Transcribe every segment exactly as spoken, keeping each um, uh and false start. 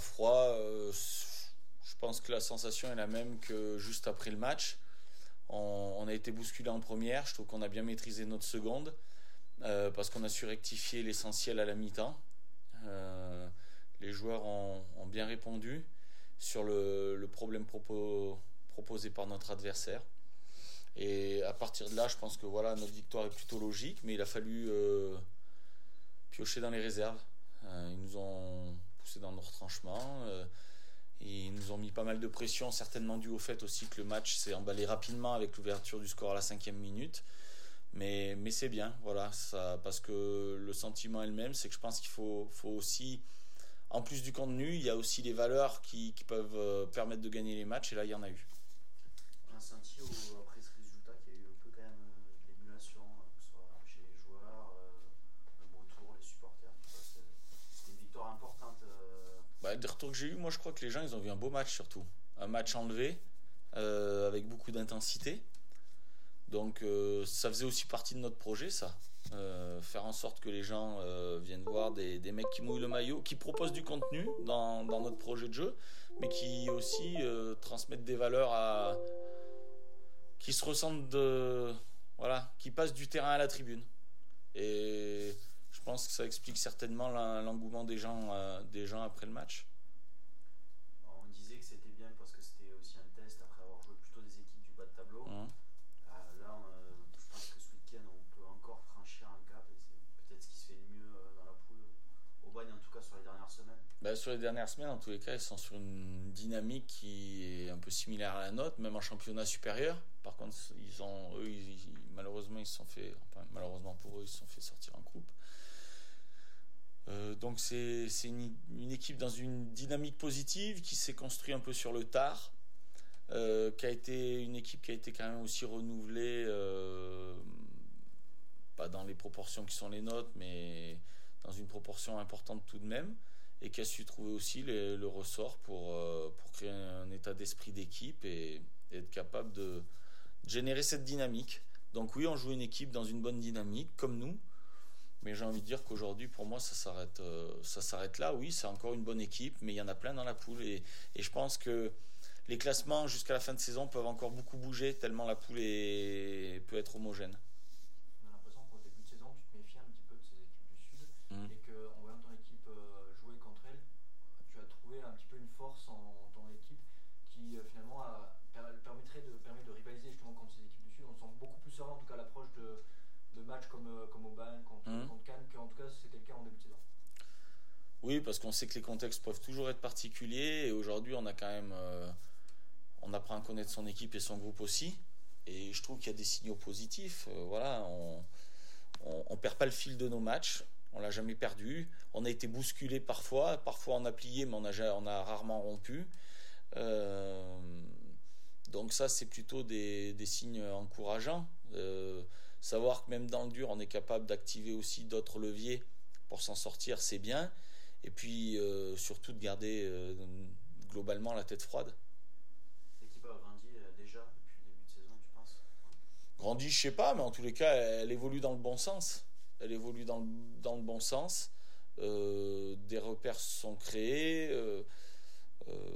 froid, euh, je pense que la sensation est la même que juste après le match. On, on a été bousculé en première, je trouve qu'on a bien maîtrisé notre seconde, euh, parce qu'on a su rectifier l'essentiel à la mi-temps. Euh, les joueurs ont, ont bien répondu sur le, le problème propo, proposé par notre adversaire. Et à partir de là, je pense que voilà, notre victoire est plutôt logique, mais il a fallu euh, piocher dans les réserves. Euh, ils nous ont poussé dans nos retranchements. Euh, ils nous ont mis pas mal de pression, certainement dû au fait aussi que le match s'est emballé rapidement avec l'ouverture du score à la cinquième minute. Mais, mais c'est bien, voilà, ça, parce que le sentiment est le même, c'est que je pense qu'il faut, faut aussi, en plus du contenu, il y a aussi les valeurs qui, qui peuvent euh, permettre de gagner les matchs, et là il y en a eu. On a senti au, après ce résultat qu'il y a eu un peu quand même euh, de l'émulation, euh, que ce soit chez les joueurs, euh, même autour, les supporters, tout ça. C'était, c'était une victoire importante. Euh... Bah, des retours que j'ai eu, moi je crois que les gens ils ont vu un beau match surtout. Un match enlevé, euh, avec beaucoup d'intensité. Donc euh, ça faisait aussi partie de notre projet, ça. Euh, faire en sorte que les gens euh, viennent voir des, des mecs qui mouillent le maillot, qui proposent du contenu dans, dans notre projet de jeu, mais qui aussi euh, transmettent des valeurs à, qui se ressentent de, voilà, qui passent du terrain à la tribune. Et je pense que ça explique certainement l'engouement des gens, euh, des gens après le match. On disait que c'était bien parce que c'était aussi un test après avoir joué plutôt des équipes du bas de tableau. Mmh. Euh, là, on, je pense que ce week-end, on peut encore franchir un cap et c'est peut-être ce qui se fait le mieux dans la poule au Bagne, en tout cas sur les dernières semaines. Bah, sur les dernières semaines, en tous les cas, ils sont sur une dynamique qui est un peu similaire à la nôtre, même en championnat supérieur. Par contre, ils ont, eux, ils, ils, malheureusement, ils se sont fait, enfin, malheureusement pour eux, ils se sont fait sortir en coupe. Euh, donc c'est, c'est une, une équipe dans une dynamique positive qui s'est construite un peu sur le tard, euh, qui a été une équipe qui a été quand même aussi renouvelée, euh, pas dans les proportions qui sont les nôtres, mais dans une proportion importante tout de même, et qui a su trouver aussi les, le ressort pour, euh, pour créer un état d'esprit d'équipe et, et être capable de, de générer cette dynamique. Donc oui, on joue une équipe dans une bonne dynamique, comme nous, mais j'ai envie de dire qu'aujourd'hui, pour moi, ça s'arrête, euh, ça s'arrête là. Oui, c'est encore une bonne équipe, mais il y en a plein dans la poule, et, et je pense que les classements jusqu'à la fin de saison peuvent encore beaucoup bouger, tellement la poule est, peut être homogène. On a l'impression qu'au début de saison, tu te méfiais un petit peu de ces équipes du Sud, mmh. et qu'en voyant ton équipe jouer contre elles, tu as trouvé un petit peu une force en ton équipe qui finalement a, permettrait de, permet de rivaliser justement contre ces équipes du Sud. On sent beaucoup plus serein, en tout cas, à l'approche de, de matchs comme, comme au Bagne, contre, mmh. contre Cannes, qu'en tout cas c'était le cas en début de saison. Oui, parce qu'on sait que les contextes peuvent toujours être particuliers, et aujourd'hui on a quand même, euh, on apprend à connaître son équipe et son groupe aussi, et je trouve qu'il y a des signaux positifs. Euh, voilà, on, on, on perd pas le fil de nos matchs. On l'a jamais perdu. On a été bousculé parfois. Parfois on a plié, mais on a, on a rarement rompu. Euh, donc ça, c'est plutôt des, des signes encourageants. Euh, savoir que même dans le dur, on est capable d'activer aussi d'autres leviers pour s'en sortir, c'est bien. Et puis euh, surtout de garder euh, globalement la tête froide. L'équipe a grandi euh, déjà depuis le début de saison, tu penses? Grandi, je sais pas, mais en tous les cas, elle, elle évolue dans le bon sens. Elle évolue dans le, dans le bon sens. Euh, des repères sont créés. Euh, euh,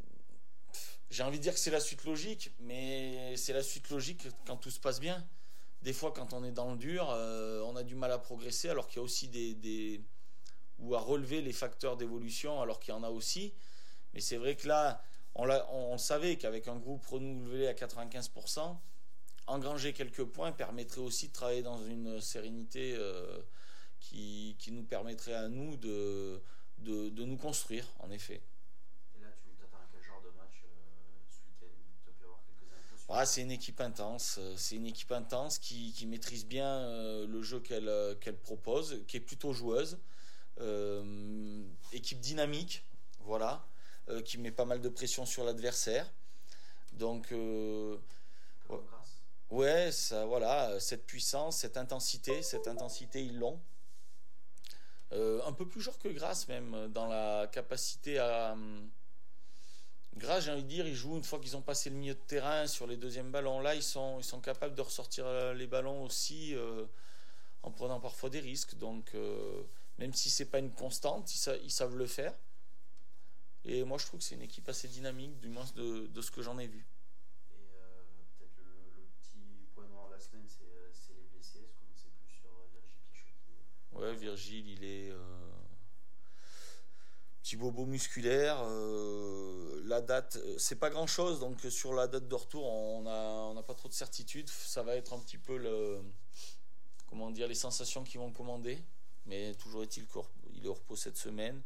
j'ai envie de dire que c'est la suite logique, mais c'est la suite logique quand tout se passe bien. Des fois, quand on est dans le dur, euh, on a du mal à progresser, alors qu'il y a aussi des, des ou à relever les facteurs d'évolution, alors qu'il y en a aussi. Mais c'est vrai que là, on, l'a, on, on savait qu'avec un groupe renouvelé à quatre-vingt-quinze pour cent, engranger quelques points permettrait aussi de travailler dans une sérénité euh, qui, qui nous permettrait à nous de, de, de nous construire, en effet. Et là, tu t'attends à quel genre de match euh, ce week-end? Tu as pu avoir quelques infos sur ah, c'est une équipe intense. C'est une équipe intense qui, qui maîtrise bien euh, le jeu qu'elle, qu'elle propose, qui est plutôt joueuse. Euh, équipe dynamique, voilà, euh, qui met pas mal de pression sur l'adversaire. Donc, euh, comme Grasse. Ouais, ça, voilà, cette puissance, cette intensité, cette intensité, ils l'ont. Euh, un peu plus joueur que Grasse même, dans la capacité à... Grasse, j'ai envie de dire, ils jouent une fois qu'ils ont passé le milieu de terrain sur les deuxièmes ballons. Là, ils sont, ils sont capables de ressortir les ballons aussi euh, en prenant parfois des risques. Donc, euh, même si c'est pas une constante, ils, sa- ils savent le faire. Et moi, je trouve que c'est une équipe assez dynamique, du moins de, de ce que j'en ai vu. Et euh, peut-être le, le petit point noir de la semaine, c'est, c'est les blessés. Est-ce qu'on ne sait plus sur Virgile Pichot qui... Ouais, Virgile, il est... Euh... petit bobo musculaire. Euh, la date, c'est pas grand chose, donc sur la date de retour, on n'a on a pas trop de certitude. Ça va être un petit peu le, comment dire, les sensations qui vont commander. Mais toujours est-il qu'il est au repos cette semaine.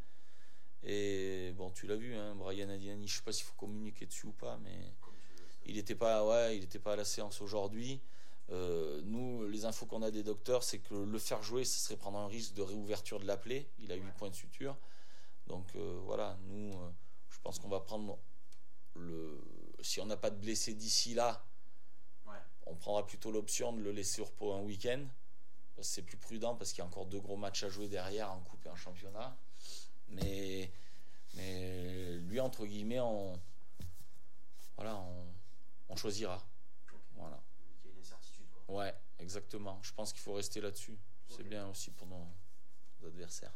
Et bon, tu l'as vu, hein, Brian Adiani, je sais pas s'il faut communiquer dessus ou pas, mais il n'était pas, ouais, il était pas à la séance aujourd'hui. Euh, nous, les infos qu'on a des docteurs, c'est que le faire jouer, ce serait prendre un risque de réouverture de la plaie. Il a huit points de suture. Donc euh, voilà, nous, euh, je pense qu'on va prendre le. Si on n'a pas de blessés d'ici là, ouais. on prendra plutôt l'option de le laisser au repos un week-end. Parce que c'est plus prudent parce qu'il y a encore deux gros matchs à jouer derrière en coupe et en championnat. Mais, mais lui, entre guillemets, on, voilà, on, on choisira. Okay. Voilà. Il y a une incertitude, quoi. Ouais, exactement. Je pense qu'il faut rester là-dessus. Okay. C'est bien aussi pour nos, nos adversaires.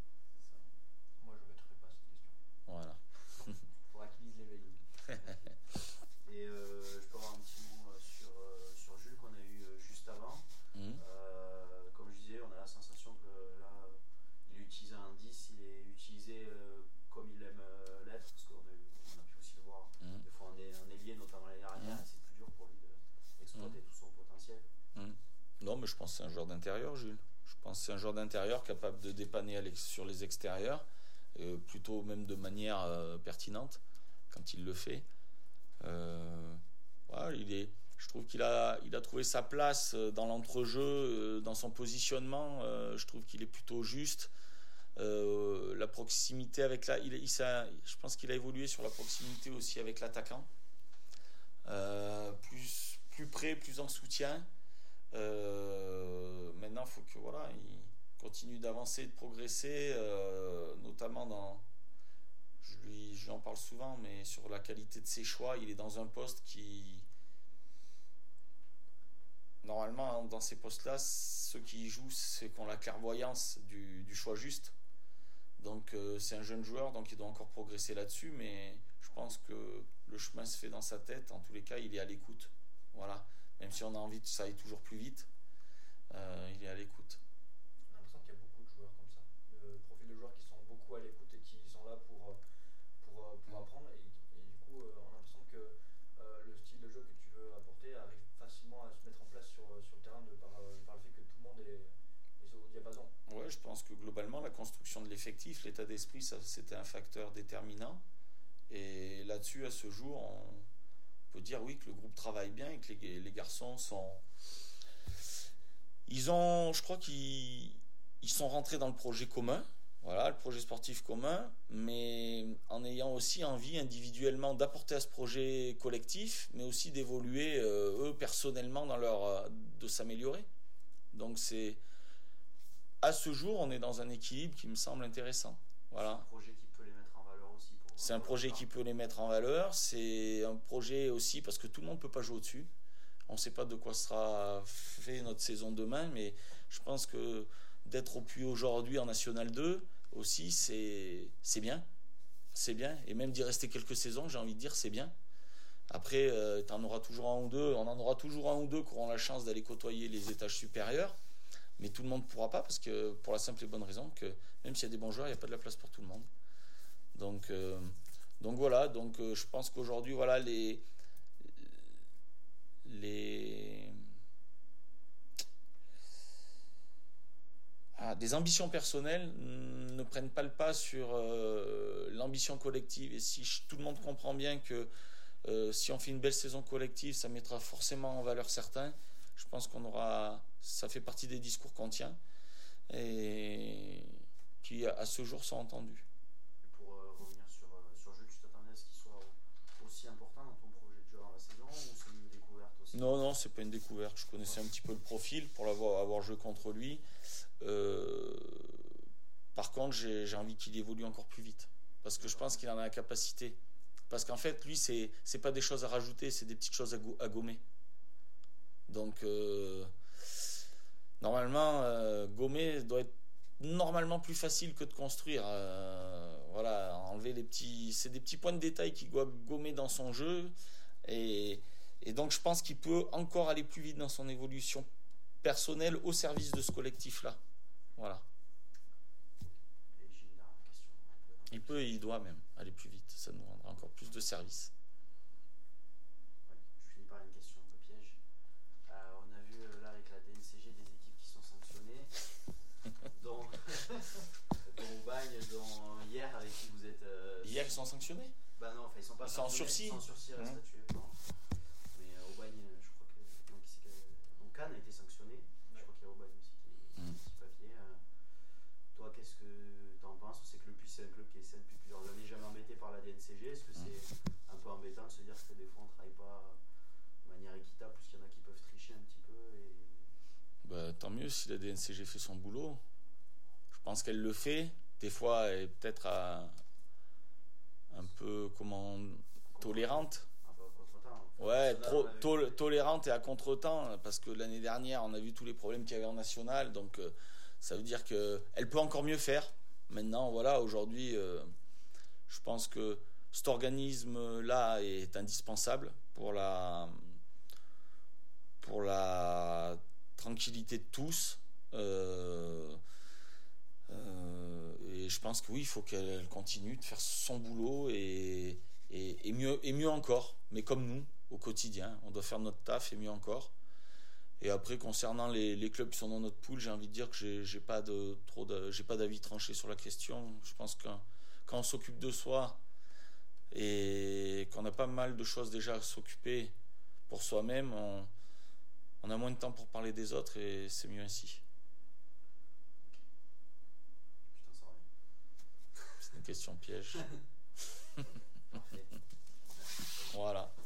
Moi, je ne mettrai pas cette question. Voilà. Il faudra qu'il lise les veilles. Et euh, je peux avoir un petit mot sur, euh, sur Jules qu'on a eu euh, juste avant. Mmh. Euh, comme je disais, on a la sensation que là, il est utilisé un dix, il est utilisé euh, comme il aime euh, l'être, parce qu'on a, on a pu aussi le voir mmh. des fois en ailier, notamment l'année dernière, mmh. c'est plus dur pour lui d'exploiter mmh. tout son potentiel. Mmh. Non, mais je pense que c'est un joueur d'intérieur, Jules. Je pense que c'est un joueur d'intérieur capable de dépanner sur les extérieurs, euh, plutôt même de manière euh, pertinente quand il le fait. Euh, voilà, il est, je trouve qu'il a, il a trouvé sa place dans l'entrejeu, euh, dans son positionnement. Euh, je trouve qu'il est plutôt juste. Euh, la proximité avec la, il, il, ça, je pense qu'il a évolué sur la proximité aussi avec l'attaquant. Euh, plus, plus près, plus en soutien. Euh, maintenant, il faut que voilà, il continue d'avancer, de progresser, euh, notamment dans. Je lui, je lui en parle souvent, mais sur la qualité de ses choix, il est dans un poste qui. Normalement, dans ces postes-là, ceux qui y jouent, c'est qu'on a la clairvoyance du, du choix juste. Donc, euh, c'est un jeune joueur, donc il doit encore progresser là-dessus, mais je pense que le chemin se fait dans sa tête. En tous les cas, il est à l'écoute. Voilà. Même si on a envie que ça aille toujours plus vite, euh, il est à l'écoute. On a l'impression qu'il y a beaucoup de joueurs comme ça. Le profil de joueurs qui sont beaucoup à l'écoute et qui sont là pour, pour, pour apprendre. Et, et du coup, on a l'impression que euh, le style de jeu que tu veux apporter arrive facilement à se mettre en place sur, sur le terrain de, par, par le fait que tout le monde est, est au diapason. Ouais, je pense que globalement, la construction de l'effectif, l'état d'esprit, ça, c'était un facteur déterminant. Et là-dessus, à ce jour, on peut dire oui que le groupe travaille bien et que les, les garçons sont. Ils ont, je crois qu'ils ils sont rentrés dans le projet commun, voilà, le projet sportif commun, mais en ayant aussi envie individuellement d'apporter à ce projet collectif, mais aussi d'évoluer euh, eux personnellement dans leur, de s'améliorer. Donc c'est à ce jour, on est dans un équilibre qui me semble intéressant. Voilà. C'est un projet qui peut les mettre en valeur aussi. Pour c'est un projet qui peut les mettre en valeur. C'est un projet aussi parce que tout le monde ne peut pas jouer au-dessus. On ne sait pas de quoi sera fait notre saison demain, mais je pense que d'être au Puy aujourd'hui en National deux aussi, c'est, c'est bien. C'est bien. Et même d'y rester quelques saisons, j'ai envie de dire, c'est bien. Après, euh, tu en auras toujours un ou deux. On en aura toujours un ou deux qui auront la chance d'aller côtoyer les étages supérieurs. Mais tout le monde ne pourra pas parce que pour la simple et bonne raison que même s'il y a des bons joueurs, il n'y a pas de la place pour tout le monde. Donc, euh, donc voilà, donc euh, je pense qu'aujourd'hui, voilà, les, les ah, des ambitions personnelles ne prennent pas le pas sur euh, l'ambition collective. Et si je, tout le monde comprend bien que euh, si on fait une belle saison collective, ça mettra forcément en valeur certains. Je pense qu'on aura, ça fait partie des discours qu'on tient et qui à ce jour sont entendus. Et pour euh, revenir sur, euh, sur Jules, tu t'attendais à ce qu'il soit aussi important dans ton projet de jeu dans la saison ou c'est une découverte aussi? Non, non, c'est pas une découverte. Je connaissais un petit peu le profil pour l'avoir avoir joué contre lui. Euh, par contre, j'ai, j'ai envie qu'il évolue encore plus vite parce que je pense qu'il en a la capacité. Parce qu'en fait, lui, c'est c'est pas des choses à rajouter, c'est des petites choses à, go- à gommer. Donc, euh, normalement, euh, gommer doit être normalement plus facile que de construire. Euh, voilà, enlever les petits, c'est des petits points de détail qu'il doit gommer dans son jeu, et, et donc je pense qu'il peut encore aller plus vite dans son évolution personnelle au service de ce collectif-là. Voilà. Et j'ai une dernière question. Un peu, un peu Il peut et il doit même aller plus vite. Ça nous rendra encore plus de service. Ouais, je finis par une question un peu piège. Euh, on a vu euh, là avec la D N C G des équipes qui sont sanctionnées, dont, dont Aubagne, dont hier avec qui vous êtes. Euh, Hier, ils sont sanctionnés? Bah non, enfin ils sont pas Ils sont en sanctionnés, sursis. Ils sont en sursis à la Mmh. statue. Non. Mais euh, Aubagne, je crois que. Donc, c'est que donc Cannes a été sanctionné. Je crois qu'il y a Aubagne aussi qui est Mmh. petit papier. Euh, toi, qu'est-ce que t'en penses? On sait que le Puy, c'est un club qui essaie depuis plusieurs années, jamais embêté par la D N C G. Est-ce que c'est un peu embêtant de se dire que des fois on ne travaille pas de manière équitable, puisqu'il y en a qui peuvent tricher un petit peu et... Bah, tant mieux si la D N C G fait son boulot. Je pense qu'elle le fait. Des fois, elle est peut-être à, un peu comment tolérante. Un peu à contre-temps. Enfin, Ouais, national, trop on avait- tol- tolérante et à contre-temps, parce que l'année dernière, on a vu tous les problèmes qu'il y avait en national, donc euh, ça veut dire qu'elle peut encore mieux faire. Maintenant, voilà, aujourd'hui, euh, je pense que cet organisme-là est indispensable pour la, pour la tranquillité de tous. Euh, euh, et je pense que oui, il faut qu'elle continue de faire son boulot et, et, et, mieux, et mieux encore, mais comme nous, au quotidien. On doit faire notre taf et mieux encore. Et après, concernant les, les clubs qui sont dans notre pool, j'ai envie de dire que j'ai, j'ai pas de, trop de, j'ai pas d'avis tranché sur la question. Je pense que quand on s'occupe de soi et qu'on a pas mal de choses déjà à s'occuper pour soi-même, on, on a moins de temps pour parler des autres et c'est mieux ainsi. Putain, ça revient. C'est une question piège. Parfait. Voilà.